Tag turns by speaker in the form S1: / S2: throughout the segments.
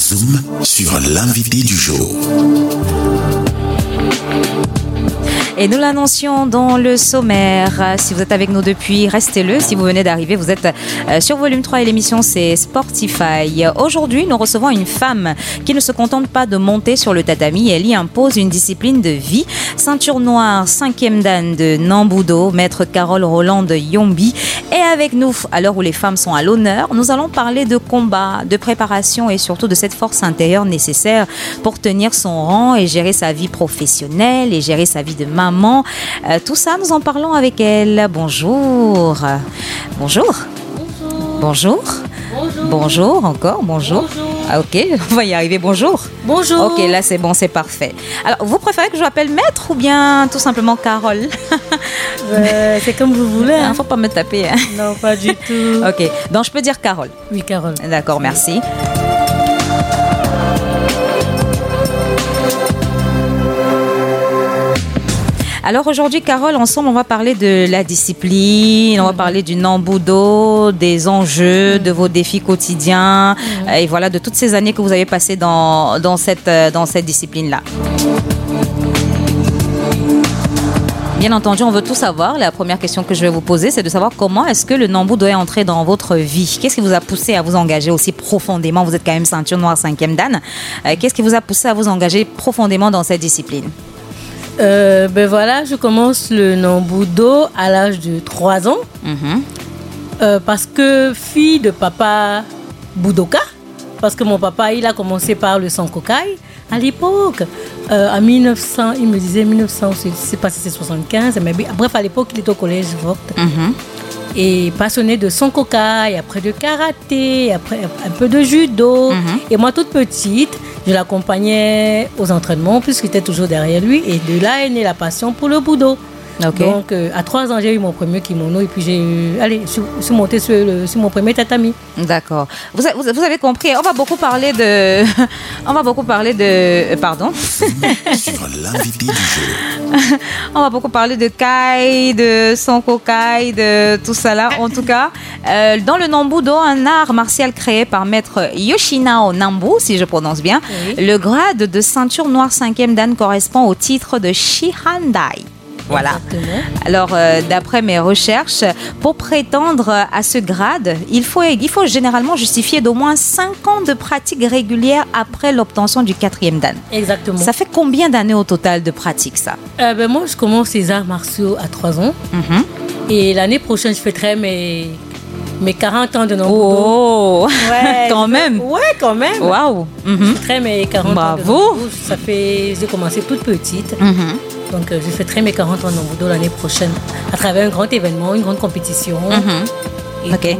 S1: Zoom sur l'invité du jour.
S2: Et nous l'annoncions dans le sommaire. Si vous êtes avec nous depuis, restez-le. Si vous venez d'arriver, vous êtes sur Volume 3 et l'émission, c'est Sportify. Aujourd'hui, nous recevons une femme qui ne se contente pas de monter sur le tatami. Elle y impose une discipline de vie. Ceinture noire, 5e dan de Nambudo, maître Carole Roland de Yombi est avec nous. À l'heure où les femmes sont à l'honneur, nous allons parler de combat, de préparation et surtout de cette force intérieure nécessaire pour tenir son rang et gérer sa vie professionnelle et gérer sa vie de maman. Tout ça, nous en parlons avec elle. Bonjour. Bonjour. Bonjour. Bonjour. Bonjour encore. Bonjour.
S3: Bonjour.
S2: Ah, ok, on va y arriver. Bonjour.
S3: Bonjour.
S2: Ok, là c'est bon, c'est parfait. Alors, vous préférez que je m'appelle maître ou bien tout simplement Carole?
S3: C'est comme vous voulez.
S2: Il ne faut pas me taper. Hein.
S3: Non, pas du tout.
S2: Ok, donc je peux dire Carole.
S3: Oui, Carole.
S2: D'accord, merci. Alors aujourd'hui, Carole, ensemble, on va parler de la discipline, on va parler du Nambudo, des enjeux, de vos défis quotidiens, et voilà, de toutes ces années que vous avez passées dans cette discipline-là. Bien entendu, on veut tout savoir. La première question que je vais vous poser, c'est de savoir comment est-ce que le Nambudo est entré dans votre vie. Qu'est-ce qui vous a poussé à vous engager aussi profondément? Vous êtes quand même ceinture noire 5e dan. Qu'est-ce qui vous a poussé à vous engager profondément dans cette discipline?
S3: Ben voilà, je commence le Nambudo à l'âge de 3 ans. Parce que fille de papa Budoka, parce que mon papa, il a commencé par le Sankokai à l'époque. En 1900, il me disait 1900, je ne sais pas si c'est 75, mais bref, à l'époque, il était au collège Vogt. Et passionné de Sankokai, après de karaté, après un peu de judo. Et moi, toute petite, je l'accompagnais aux entraînements puisqu'il était toujours derrière lui. Et de là est née la passion pour le Budo. Okay. Donc, à 3 ans, j'ai eu mon premier kimono et puis je suis montée sur mon premier tatami.
S2: D'accord. Vous avez compris, on va beaucoup parler de... Pardon.
S1: Sur l'invité du jour.
S2: On va beaucoup parler de Kai, de Sankokai, de tout ça là. En tout cas, dans le Nambudo, un art martial créé par maître Yoshinao Nambu, si je prononce bien, le grade de ceinture noire 5e dan correspond au titre de Shihandai. Voilà. Exactement. Alors, d'après mes recherches, pour prétendre à ce grade, il faut généralement justifier d'au moins 5 ans de pratique régulière après l'obtention du 4e dan.
S3: Exactement.
S2: Ça fait combien d'années au total de pratique, ça?
S3: Moi, je commence les arts martiaux à 3 ans. Et l'année prochaine, je fêterai mes 40 ans de Nambudo.
S2: Oh, ouais, quand même.
S3: Ouais, quand même.
S2: Waouh.
S3: Je fêterai mes 40
S2: Bravo.
S3: ans de Nambudo. J'ai commencé toute petite. Donc, je fêterai mes 40 ans de Nambudo l'année prochaine à travers un grand événement, une grande compétition.
S2: Ok.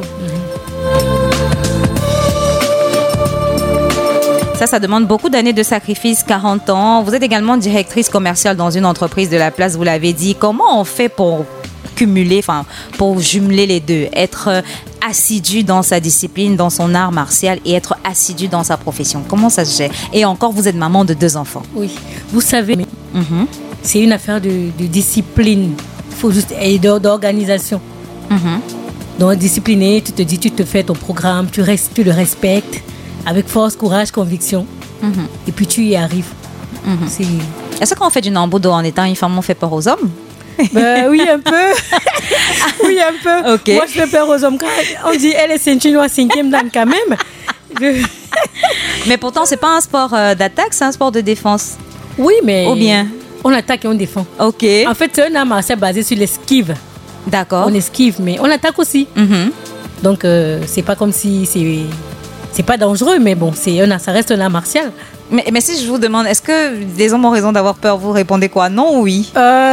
S2: Ça demande beaucoup d'années de sacrifice, 40 ans. Vous êtes également directrice commerciale dans une entreprise de la place, vous l'avez dit. Comment on fait pour pour jumeler les deux, être assidu dans sa discipline, dans son art martial et être assidu dans sa profession? Comment ça se gère? Et encore, vous êtes maman de 2 enfants.
S3: Oui, vous savez, c'est une affaire de discipline, et d'organisation. Donc, discipliné, tu te dis, tu te fais ton programme, tu le respectes avec force, courage, conviction. Et puis, tu y arrives.
S2: Est-ce qu'on fait du Nambudo en étant une femme, on fait peur aux hommes?
S3: Oui, un peu. Oui, un peu.
S2: Okay.
S3: Moi, je fais peur aux hommes. Quand on dit elle est ceinture noire 5e dan quand même.
S2: Mais pourtant, c'est pas un sport d'attaque, c'est un sport de défense.
S3: Oui, mais
S2: ou bien
S3: on attaque et on défend.
S2: Ok.
S3: En fait, c'est un art martial basé sur l'esquive.
S2: D'accord.
S3: On esquive, mais on attaque aussi. Donc, c'est pas comme si c'est pas dangereux, mais bon, ça reste un art martial.
S2: Mais si je vous demande, est-ce que les hommes ont raison d'avoir peur? Vous répondez quoi? Non ou oui?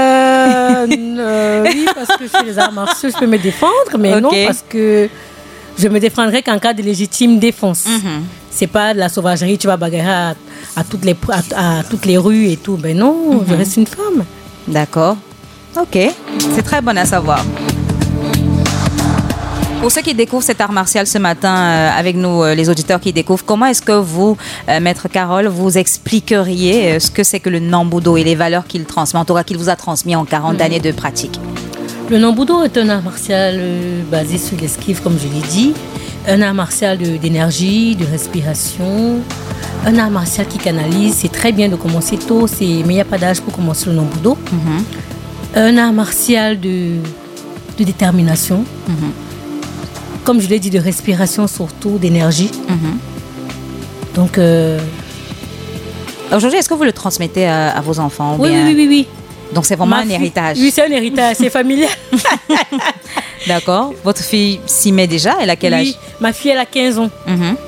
S3: Oui, parce que je fais les arts martiaux, je peux me défendre, mais non, parce que je me défendrai qu'en cas de légitime défense. C'est pas de la sauvagerie, tu vas bagarrer à toutes les rues et tout. Ben non, je reste une femme.
S2: D'accord. Ok, c'est très bon à savoir. Pour ceux qui découvrent cet art martial ce matin avec nous, les auditeurs qui découvrent, comment est-ce que vous, Maître Carole, vous expliqueriez ce que c'est que le Nambudo et les valeurs qu'il transmet, en tout cas qu'il vous a transmis en 40 années de pratique?
S3: Le Nambudo est un art martial basé sur l'esquive, comme je l'ai dit. un art martial d'énergie, de respiration, un art martial qui canalise. C'est très bien de commencer tôt, mais il n'y a pas d'âge pour commencer le Nambudo. Un art martial de détermination. Comme je l'ai dit, de respiration surtout, d'énergie. Donc...
S2: Aujourd'hui, est-ce que vous le transmettez à vos enfants?
S3: Oui.
S2: Donc, c'est vraiment un héritage.
S3: Oui, c'est un héritage, c'est familial.
S2: D'accord. Votre fille s'y met déjà? Elle a quel âge?
S3: Ma fille, elle a 15 ans.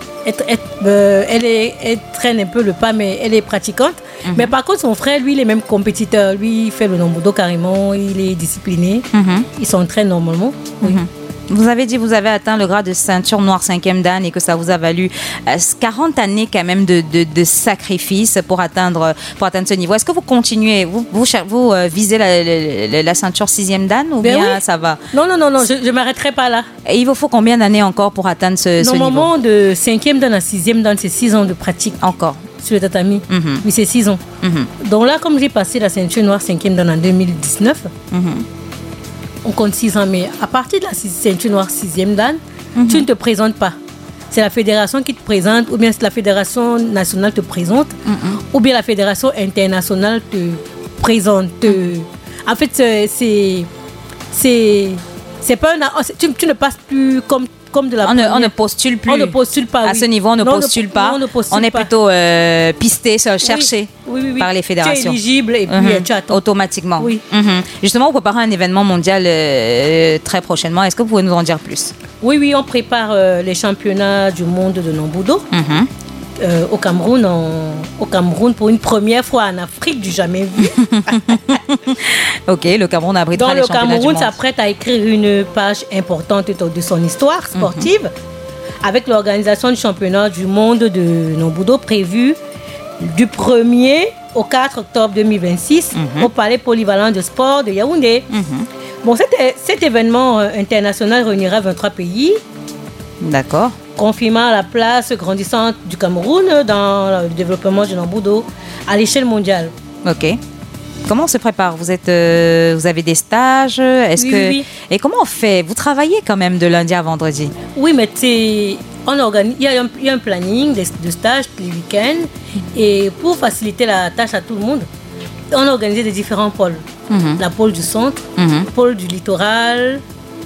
S3: Elle traîne un peu le pas, mais elle est pratiquante. Mais par contre, son frère, lui, il est même compétiteur. Lui, il fait le Nambudo carrément. Il est discipliné. Il s'entraîne normalement. Oui.
S2: Vous avez dit que vous avez atteint le grade de ceinture noire 5e dan et que ça vous a valu 40 années quand même de sacrifice pour atteindre ce niveau. Est-ce que vous continuez, vous visez la ceinture 6e dan ou bien
S3: oui.
S2: Ça va?
S3: Non, je ne m'arrêterai pas là.
S2: Et il vous faut combien d'années encore pour atteindre ce niveau?
S3: Normalement, de 5e dan à 6e dan, c'est 6 ans de pratique.
S2: Encore?
S3: Sur le tatami. Oui, c'est 6 ans. Donc là, comme j'ai passé la ceinture noire 5e dan en 2019, on compte 6 ans, mais à partir de la ceinture noire 6e dan, tu ne te présentes pas. C'est la fédération qui te présente, ou bien la fédération nationale te présente, ou bien la fédération internationale te présente. En fait, c'est pas tu ne passes plus comme de la première.
S2: On ne postule plus.
S3: On ne postule pas.
S2: À ce niveau, on ne postule pas. On est plutôt pisté, cherché par les fédérations.
S3: Tu es éligible et puis tu attends.
S2: Automatiquement.
S3: Oui.
S2: Justement, vous préparez un événement mondial très prochainement. Est-ce que vous pouvez nous en dire plus?
S3: Oui, on prépare les championnats du monde de Nambudo. Au Cameroun pour une première fois en Afrique du jamais vu.
S2: Ok, le Cameroun abritera les championnats du monde.
S3: Donc le Cameroun s'apprête à écrire une page importante de son histoire sportive avec l'organisation du championnat du monde de Nambudo prévu du 1er au 4 octobre 2026 au Palais polyvalent de sport de Yaoundé. Bon, cet événement international réunira 23 pays.
S2: D'accord.
S3: Confirmant la place grandissante du Cameroun dans le développement du Nambudo à l'échelle mondiale.
S2: Ok. Comment on se prépare? Vous avez des stages?
S3: Oui.
S2: Et comment on fait? Vous travaillez quand même de lundi à vendredi? Oui,
S3: mais il y a un planning de stages les week-ends. Et pour faciliter la tâche à tout le monde, on a organisé des différents pôles. La pôle du centre, pôle du littoral,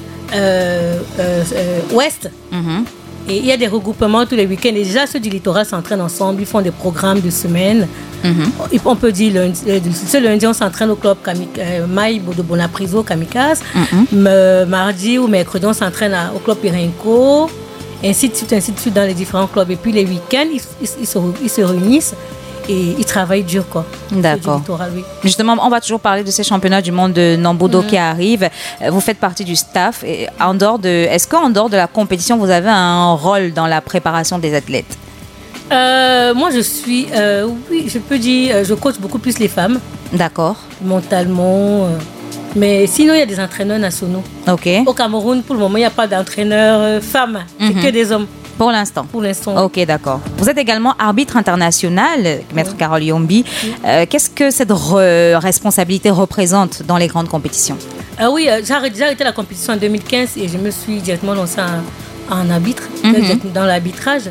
S3: ouest. Et il y a des regroupements tous les week-ends. Et déjà, ceux du littoral s'entraînent ensemble. Ils font des programmes de semaine. On peut dire, ce lundi, on s'entraîne au club Maï de Bonapriso, Kamikaze. Mardi ou mercredi, on s'entraîne au club Pirenco. Ainsi de suite dans les différents clubs. Et puis les week-ends, ils se réunissent. Et ils travaillent dur, quoi.
S2: D'accord.
S3: Littoral, oui.
S2: Justement, on va toujours parler de ces championnats du monde de Nambudo qui arrivent. Vous faites partie du staff. Et est-ce qu'en dehors de la compétition, vous avez un rôle dans la préparation des athlètes?
S3: Moi, oui, je peux dire, je coach beaucoup plus les femmes.
S2: D'accord. Mentalement.
S3: Mais sinon, il y a des entraîneurs nationaux.
S2: Ok.
S3: Au Cameroun, pour le moment, il n'y a pas d'entraîneurs femmes. C'est que des hommes.
S2: Pour l'instant. Ok, d'accord. Vous êtes également arbitre international, Maître Carole Yombi. Qu'est-ce que cette responsabilité représente dans les grandes compétitions?
S3: Oui, j'ai arrêté la compétition en 2015 et je me suis directement lancée en arbitre, dans l'arbitrage.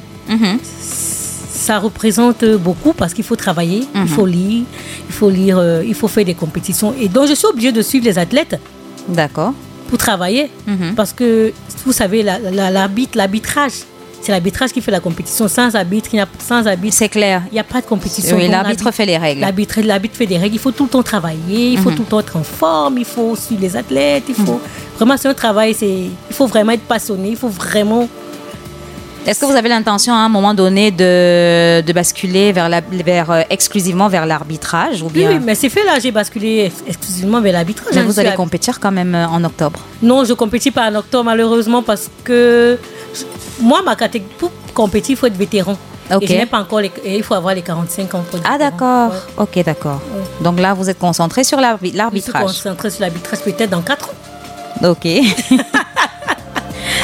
S3: Ça représente beaucoup parce qu'il faut travailler, il faut lire, il faut faire des compétitions. Et donc, je suis obligée de suivre les athlètes.
S2: D'accord.
S3: Pour travailler. Parce que, vous savez, l'arbitrage, c'est l'arbitrage qui fait la compétition. Sans arbitre,
S2: c'est clair.
S3: Il n'y a pas de compétition.
S2: Oui, l'arbitre fait les règles.
S3: L'arbitre fait des règles. Il faut tout le temps travailler. Il faut tout le temps être en forme. Il faut suivre les athlètes. Vraiment, c'est un travail. Il faut vraiment être passionné. Il faut vraiment...
S2: Est-ce que vous avez l'intention à un moment donné de basculer exclusivement vers l'arbitrage ou bien...
S3: Oui, mais c'est fait là. J'ai basculé exclusivement vers l'arbitrage.
S2: Mais vous allez compétir quand même en octobre?
S3: Non, je ne compétis pas en octobre malheureusement parce que... Moi, ma catégorie, pour compétir, il faut être vétéran. Okay. Et je n'ai pas encore il faut avoir les 45 ans.
S2: Ah, d'accord. Ouais. Ok, d'accord. Ouais. Donc là, vous êtes concentré sur l'arbitrage.
S3: Je suis concentré sur l'arbitrage peut-être dans 4 ans.
S2: Ok.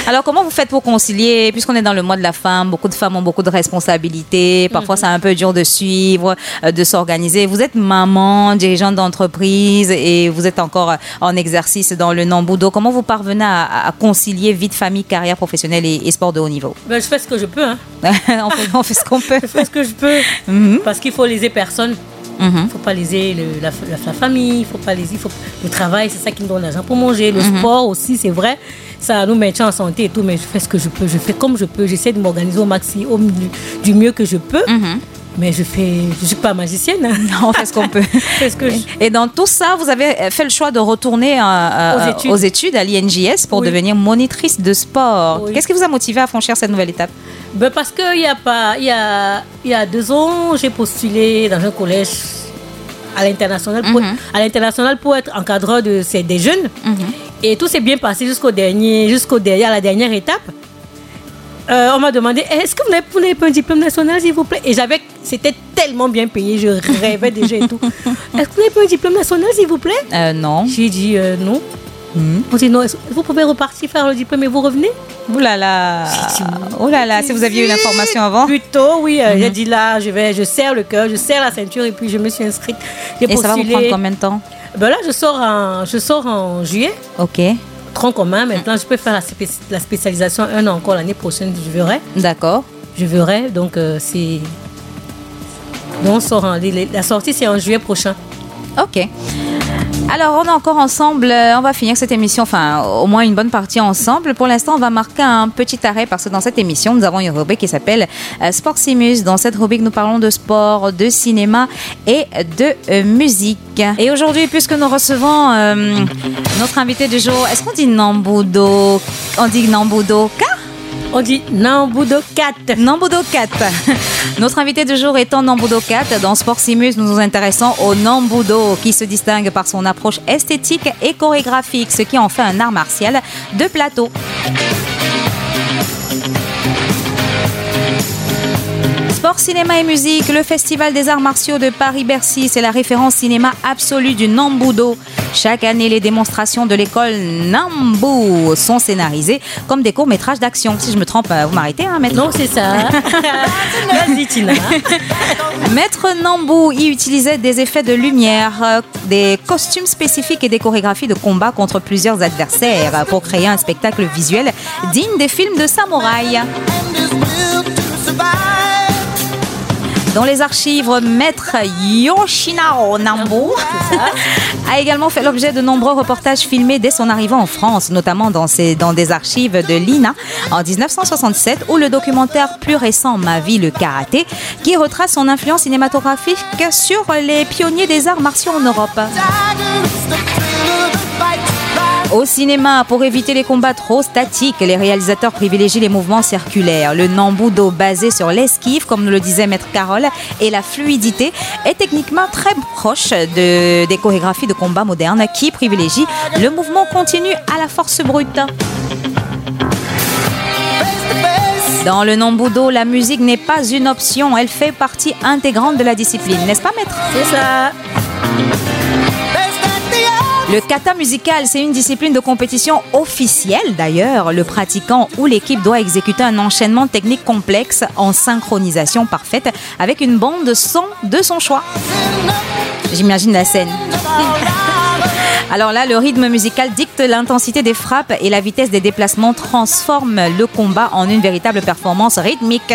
S2: Alors, comment vous faites pour concilier, puisqu'on est dans le mois de la femme, beaucoup de femmes ont beaucoup de responsabilités, parfois c'est un peu dur de suivre, de s'organiser. Vous êtes maman, dirigeante d'entreprise et vous êtes encore en exercice dans le Nambudo. Comment vous parvenez à concilier vie de famille, carrière professionnelle et sport de haut niveau?
S3: Je fais ce que je peux. Hein.
S2: on fait ce qu'on peut.
S3: Je fais ce que je peux parce qu'il faut léser personne. Il ne faut pas léser la famille, il faut pas léser le travail, c'est ça qui nous donne l'argent pour manger. Le sport aussi, c'est vrai, ça nous maintient en santé et tout, mais je fais ce que je peux, je fais comme je peux, j'essaie de m'organiser au maximum, du mieux que je peux. Mais je suis pas magicienne. Hein.
S2: Non, on fait ce qu'on peut. Et dans tout ça, vous avez fait le choix de retourner aux études à l'INJS pour devenir monitrice de sport. Oui. Qu'est-ce qui vous a motivé à franchir cette nouvelle étape?
S3: Parce qu'il y a 2 ans, j'ai postulé dans un collège à l'international pour être encadreur des jeunes. Et tout s'est bien passé jusqu'à la dernière étape. On m'a demandé, est-ce que vous n'avez pas un diplôme national, s'il vous plaît? Et c'était tellement bien payé, je rêvais déjà et tout. Est-ce que vous n'avez pas un diplôme national, s'il vous plaît?
S2: Non.
S3: J'ai dit non. On dit non, vous pouvez repartir faire le diplôme et vous revenez?
S2: Ouh là là. Oh là là, si vous aviez eu l'information avant.
S3: Plutôt, oui. J'ai dit là, je serre le cœur, je serre la ceinture et puis je me suis inscrite.
S2: Et ça va vous prendre combien de temps?
S3: Là, je sors en juillet.
S2: Ok.
S3: Tronc commun. Maintenant, je peux faire la spécialisation 1 an encore l'année prochaine, je verrai.
S2: D'accord.
S3: Je verrai. Donc, on sort la sortie, c'est en juillet prochain.
S2: Ok. Alors, on est encore ensemble. On va finir cette émission, enfin, au moins une bonne partie ensemble. Pour l'instant, on va marquer un petit arrêt parce que dans cette émission, nous avons une rubrique qui s'appelle Sportsimus. Dans cette rubrique, nous parlons de sport, de cinéma et de musique. Et aujourd'hui, puisque nous recevons notre invité du jour, est-ce qu'on dit Nambudo? On dit Nambudo K?
S3: On dit Nambudo 4.
S2: Nambudo 4. Notre invité du jour étant Nambudo 4. Dans Sportsimus, nous nous intéressons au Nambudo qui se distingue par son approche esthétique et chorégraphique, ce qui en fait un art martial de plateau. Sport, cinéma et musique, le Festival des arts martiaux de Paris-Bercy, c'est la référence cinéma absolue du Nambudo. Chaque année, les démonstrations de l'école Nambu sont scénarisées comme des courts-métrages d'action. Si je me trompe, vous m'arrêtez, hein, maître?
S3: Non, c'est ça. Vas-y, Tina.
S2: Maître Nambu y utilisait des effets de lumière, des costumes spécifiques et des chorégraphies de combat contre plusieurs adversaires pour créer un spectacle visuel digne des films de samouraï. Dans les archives, Maître Yoshinaro Nambu a également fait l'objet de nombreux reportages filmés dès son arrivée en France, notamment dans des archives de l'INA en 1967 ou le documentaire plus récent Ma vie le karaté qui retrace son influence cinématographique sur les pionniers des arts martiaux en Europe. Au cinéma, pour éviter les combats trop statiques, les réalisateurs privilégient les mouvements circulaires. Le Nambudo, basé sur l'esquive, comme nous le disait Maître Carole, et la fluidité, est techniquement très proche des chorégraphies de combat modernes qui privilégient le mouvement continu à la force brute. Dans le Nambudo, la musique n'est pas une option, elle fait partie intégrante de la discipline, n'est-ce pas, Maître?
S3: C'est ça.
S2: Le kata musical, c'est une discipline de compétition officielle d'ailleurs. Le pratiquant ou l'équipe doit exécuter un enchaînement technique complexe en synchronisation parfaite avec une bande son de son choix. J'imagine la scène. Alors là, le rythme musical dicte l'intensité des frappes et la vitesse des déplacements transforme le combat en une véritable performance rythmique.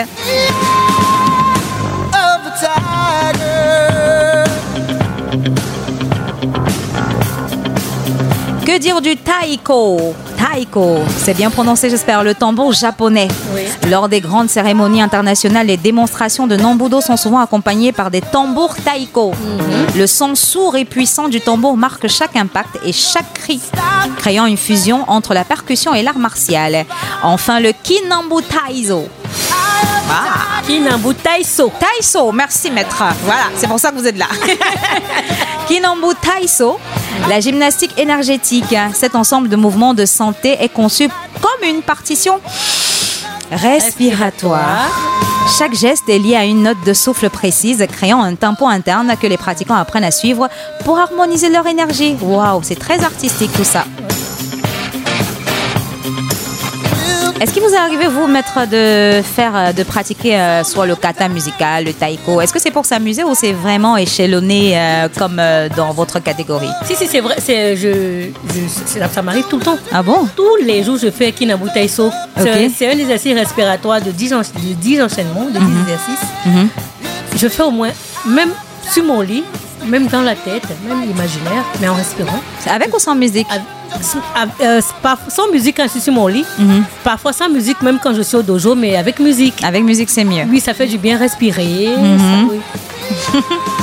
S2: Que dire du taiko? Taiko, c'est bien prononcé, j'espère, le tambour japonais. Oui. Lors des grandes cérémonies internationales, les démonstrations de Nambudo sont souvent accompagnées par des tambours taiko. Le son sourd et puissant du tambour marque chaque impact et chaque cri, créant une fusion entre la percussion et l'art martial. Enfin, le Kinambu Taiso.
S3: Ah. Kinambu Taiso.
S2: Taiso, merci maître. Voilà, c'est pour ça que vous êtes là. Kinambu Taiso, la gymnastique énergétique. Cet ensemble de mouvements de santé est conçu comme une partition respiratoire. Chaque geste est lié à une note de souffle précise, créant un tempo interne que les pratiquants apprennent à suivre pour harmoniser leur énergie. Waouh, c'est très artistique tout ça. Est-ce qu'il vous est arrivé, vous, maître, de pratiquer soit le kata musical, le taiko? Est-ce que c'est pour s'amuser ou c'est vraiment échelonné comme dans votre catégorie?
S3: Si, c'est vrai. Ça m'arrive tout le temps.
S2: Ah bon?
S3: Tous les jours, je fais Kinabu Taiso.
S2: Okay.
S3: C'est un exercice respiratoire de 10 enchaînements, de 10 exercices. Je fais au moins, même sur mon lit, même dans la tête, même imaginaire, mais en respirant.
S2: Avec ou sans musique?
S3: Sans musique quand je suis sur mon lit. Parfois sans musique, même quand je suis au dojo, mais avec musique.
S2: Avec musique, c'est mieux.
S3: Oui, ça fait du bien respirer. Ça, oui.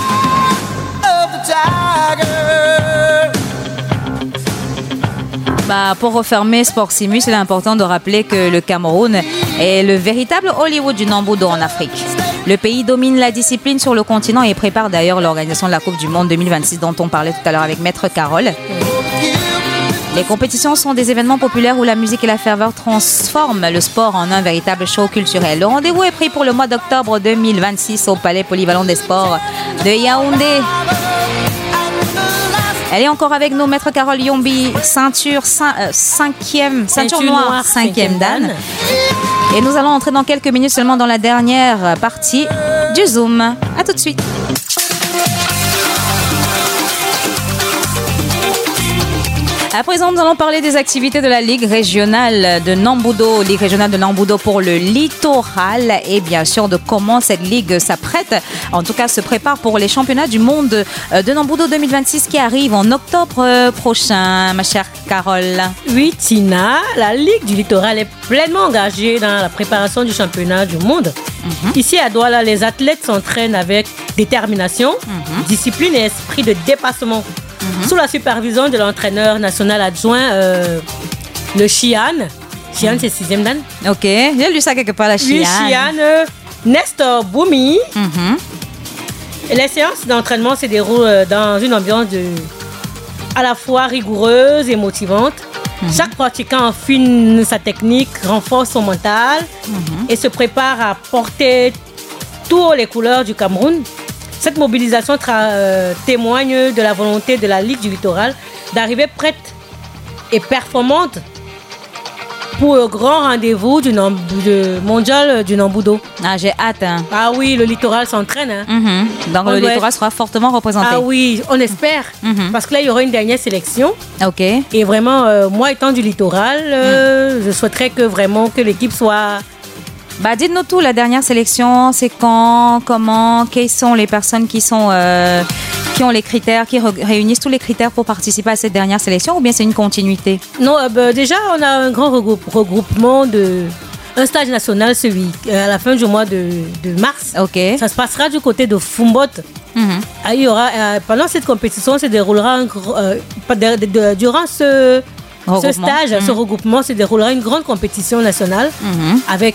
S2: Pour refermer Sport Simus, il est important de rappeler que le Cameroun est le véritable Hollywood du Nambudo en Afrique. Le pays domine la discipline sur le continent et prépare d'ailleurs l'organisation de la Coupe du Monde 2026 dont on parlait tout à l'heure avec Maître Carole. Les compétitions sont des événements populaires où la musique et la ferveur transforment le sport en un véritable show culturel. Le rendez-vous est pris pour le mois d'octobre 2026 au Palais Polyvalent des Sports de Yaoundé. Elle est encore avec nous, Maître Carole Yombi, ceinture noire, 5e dan. Et nous allons entrer dans quelques minutes seulement dans la dernière partie du Zoom. À tout de suite. À présent, nous allons parler des activités de la Ligue régionale de Nambudo, Ligue régionale de Nambudo pour le littoral et bien sûr de comment cette ligue s'apprête, en tout cas se prépare pour les championnats du monde de Nambudo 2026 qui arrivent en octobre prochain, ma chère Carole.
S3: Oui, Tina, la Ligue du littoral est pleinement engagée dans la préparation du championnat du monde. Ici à Douala, les athlètes s'entraînent avec détermination, discipline et esprit de dépassement. Sous la supervision de l'entraîneur national adjoint, le Chian. Chian, c'est 6e dan.
S2: Ok, j'ai lu ça quelque part, la Chian.
S3: Oui, Chian, Nestor Boumi. Et les séances d'entraînement se déroulent dans une ambiance à la fois rigoureuse et motivante. Chaque pratiquant affine sa technique, renforce son mental et se prépare à porter toutes les couleurs du Cameroun. Cette mobilisation témoigne de la volonté de la Ligue du littoral d'arriver prête et performante pour le grand rendez-vous mondial du Nambudo.
S2: Ah, j'ai hâte. Hein.
S3: Ah oui, le littoral s'entraîne. Hein.
S2: Donc le littoral sera fortement représenté.
S3: Ah oui, on espère. Parce que là, il y aura une dernière sélection.
S2: Ok.
S3: Et vraiment, moi étant du littoral, je souhaiterais que l'équipe soit...
S2: dites-nous tout, la dernière sélection, c'est quand, comment, quelles sont les personnes qui ont les critères, qui réunissent tous les critères pour participer à cette dernière sélection ou bien c'est une continuité?
S3: Non, déjà, on a un grand regroupement un stage national à la fin du mois de mars.
S2: Ok.
S3: Ça se passera du côté de Fumbot. Il y aura, pendant cette compétition, se déroulera durant ce stage, ce regroupement, se déroulera une grande compétition nationale avec...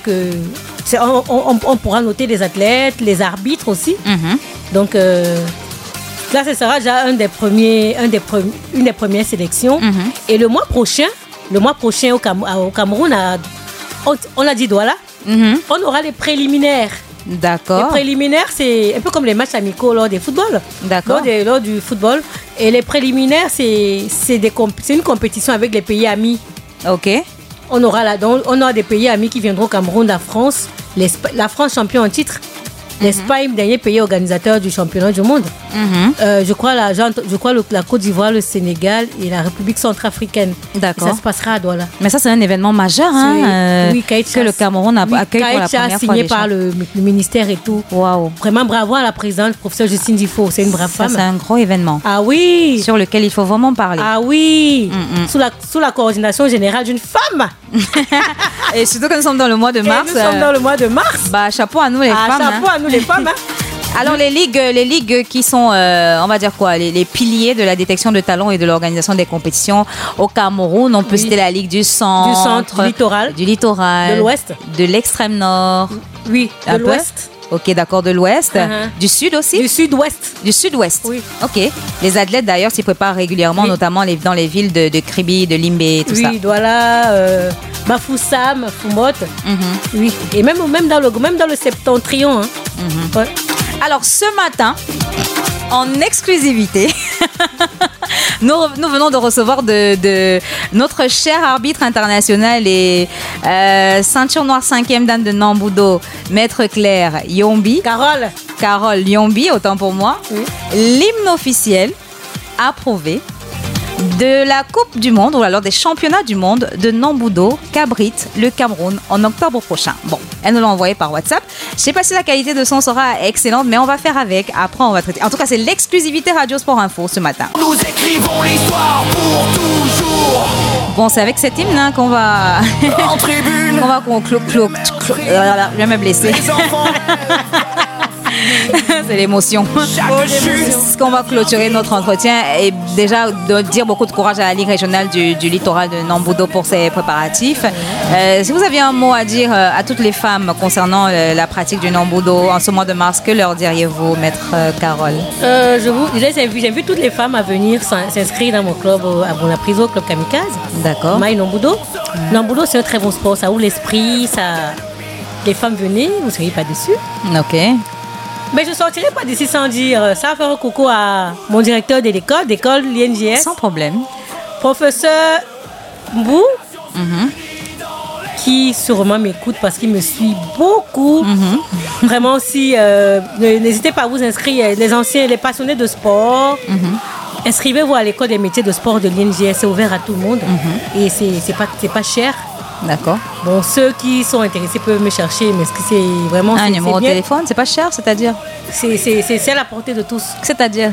S3: on pourra noter les athlètes, les arbitres aussi. Donc, là, ce sera déjà une des premières sélections. Et le mois prochain au Cameroun, on a dit Douala, on aura les préliminaires.
S2: D'accord.
S3: Les préliminaires, c'est un peu comme les matchs amicaux lors des footballs.
S2: D'accord.
S3: Lors du football. Et les préliminaires, c'est une compétition avec les pays amis.
S2: Ok.
S3: On aura des pays amis qui viendront au Cameroun, la France, la France champion en titre, l'Espagne, dernier pays organisateur du championnat du monde. Je crois la Côte d'Ivoire, le Sénégal et la République centrafricaine.
S2: D'accord.
S3: Et ça se passera à Douala.
S2: Mais ça, c'est un événement majeur que le Cameroun accueille pour la première fois.
S3: Signé par le ministère et tout.
S2: Waouh.
S3: Vraiment bravo à la présidente, professeure Justine Difo. C'est une brave femme.
S2: C'est un gros événement.
S3: Ah oui.
S2: Sur lequel il faut vraiment parler.
S3: Ah oui. Sous la coordination générale d'une femme.
S2: Et surtout que nous sommes dans le mois de mars. Chapeau à nous les femmes.
S3: Chapeau à nous les femmes.
S2: Alors les ligues qui sont, on va dire quoi, les piliers de la détection de talents et de l'organisation des compétitions au Cameroun, on peut citer la Ligue du centre, du littoral,
S3: de l'ouest,
S2: de l'extrême nord,
S3: de l'ouest.
S2: Ok, d'accord, de l'ouest, du sud aussi,
S3: du sud-ouest,
S2: oui. Ok. Les athlètes d'ailleurs s'y préparent régulièrement, notamment dans les villes de Kribi, de Limbe, tout ça.
S3: Oui, Douala, Bafoussam, Fumot. Oui. Et même dans le septentrion. Ouais.
S2: Alors ce matin, en exclusivité, nous venons de recevoir de notre cher arbitre international et Ceinture noire 5e dan de Nambudo, Maître Claire Yombi. Carole Yombi, autant pour moi. Oui. L'hymne officiel approuvé de la Coupe du Monde, ou alors des championnats du monde de Nambudo, Cabrit, le Cameroun, en octobre prochain. Bon, elle nous l'a envoyé par WhatsApp. Je sais pas si la qualité de son sera excellente, mais on va faire avec. Après, on va traiter. En tout cas, c'est l'exclusivité Radio Sport Info ce matin. Nous écrivons l'histoire pour toujours. Bon, c'est avec cet hymne qu'on va... en tribune. Je vais me blesser. C'est l'émotion. Ce qu'on va clôturer notre entretien et déjà de dire beaucoup de courage à la Ligue régionale du littoral de Nambudo pour ses préparatifs. Si vous aviez un mot à dire à toutes les femmes concernant la pratique du Nambudo en ce mois de mars, que leur diriez-vous, Maître Carole?
S3: Je vous disais, j'invite toutes les femmes à venir s'inscrire dans mon club à Bonapriso, club Kamikaze.
S2: D'accord.
S3: Maï Nambudo. Nambudo, c'est un très bon sport, ça ouvre l'esprit, ça... Les femmes venez, vous ne seriez pas déçus.
S2: Ok.
S3: Mais je ne sortirai pas d'ici sans dire ça, faire un coucou à mon directeur de d'école l'INGS.
S2: Sans problème.
S3: Professeur Mbou, qui sûrement m'écoute parce qu'il me suit beaucoup. Vraiment aussi, n'hésitez pas à vous inscrire, les anciens, les passionnés de sport. Inscrivez-vous à l'école des métiers de sport de l'INGS, c'est ouvert à tout le monde. Et c'est pas cher.
S2: D'accord.
S3: Bon, ceux qui sont intéressés peuvent me chercher, mais c'est vraiment...
S2: Un numéro de téléphone, c'est pas cher, c'est-à-dire?
S3: C'est à la portée de tous.
S2: C'est-à-dire?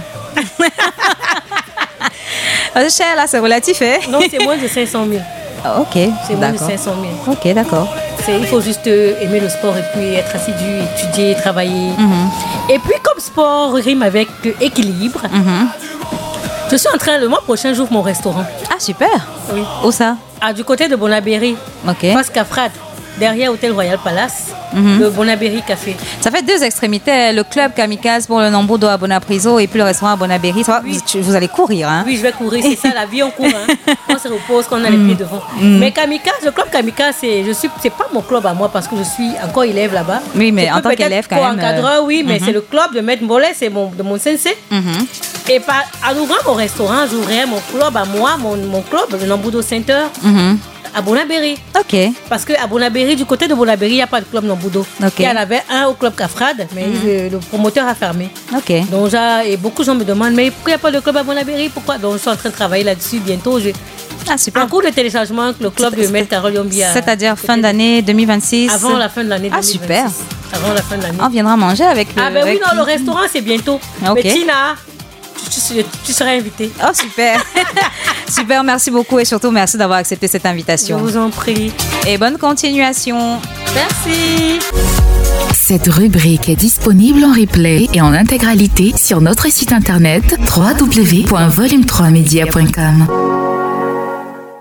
S2: C'est cher, là, c'est relatif, hein?
S3: Non, c'est moins de 500 000.
S2: Ok,
S3: c'est moins de 500 000.
S2: Ok, d'accord.
S3: Il faut juste aimer le sport et puis être assidu, étudier, travailler. Et puis, comme sport rime avec équilibre, je suis en train, le mois prochain, j'ouvre mon restaurant.
S2: Ah, super.
S3: Oui.
S2: Où ça?
S3: Du côté de Bonabéry.
S2: Ok.
S3: Face Cafrade, derrière Hôtel Royal Palace, le Bonabéry Café.
S2: Ça fait deux extrémités, le club Kamikaze pour le Nambudo à Bonapriso et puis le restaurant à Bonabéry. Oui. Vous allez courir, hein?
S3: Oui, je vais courir, c'est ça, la vie, on court. Hein. On se repose, qu'on a les pieds devant. Mais Kamikaze, le club Kamikaze, c'est pas mon club à moi parce que je suis encore élève là-bas.
S2: Oui, mais en tant qu'élève, quand même.
S3: Encadreur, oui, mais c'est le club de Maître Mbolé, c'est de mon sensei. Et en ouvrant mon restaurant, j'ouvrirai mon club à moi, mon club, le Nambudo Center, à Bonabéry.
S2: Ok.
S3: Parce qu'à Bonabéry, du côté de Bonabéry, il n'y a pas de club Nambudo.
S2: Okay.
S3: Il y en avait un au club Cafrade, mais le promoteur a fermé.
S2: Ok.
S3: Donc, et beaucoup de gens me demandent, mais pourquoi il n'y a pas de club à Bonabéry? Pourquoi? Donc, je suis en train de travailler là-dessus bientôt.
S2: Ah, super.
S3: En cours de téléchargement, le club de Maître Carole Yombi.
S2: C'est-à-dire fin d'année 2026?
S3: Avant la fin de l'année 2026.
S2: Ah, super.
S3: Avant la fin de l'année.
S2: On viendra manger avec...
S3: Ah, ben oui, non, le restaurant, c'est bientôt.
S2: Okay.
S3: Mais Tina, tu seras invitée.
S2: Oh, super. Super, merci beaucoup et surtout merci d'avoir accepté cette invitation.
S3: Je vous en prie.
S2: Et bonne continuation.
S3: Merci.
S4: Cette rubrique est disponible en replay et en intégralité sur notre site internet www.volume3media.com.